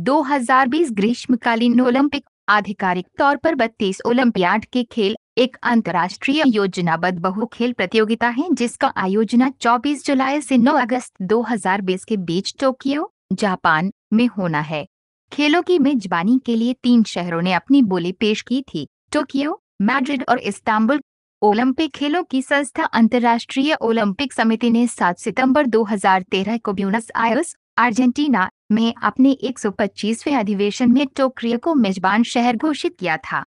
2020 ग्रीष्मकालीन ओलंपिक आधिकारिक तौर पर 32 ओलंपियाड के खेल एक अंतर्राष्ट्रीय योजनाबद्ध बहु खेल प्रतियोगिता है जिसका आयोजन 24 जुलाई से 9 अगस्त 2020 के बीच टोक्यो, जापान में होना है। खेलों की मेजबानी के लिए 3 शहरों ने अपनी बोली पेश की थी: टोक्यो, मैड्रिड और इस्तांबुल। ओलंपिक खेलों की संस्था अंतर्राष्ट्रीय ओलंपिक समिति ने 7 सितंबर 2013 को ब्यूनस आयर्स, अर्जेंटीना में अपने 125वें अधिवेशन में टोक्यो को मेजबान शहर घोषित किया था।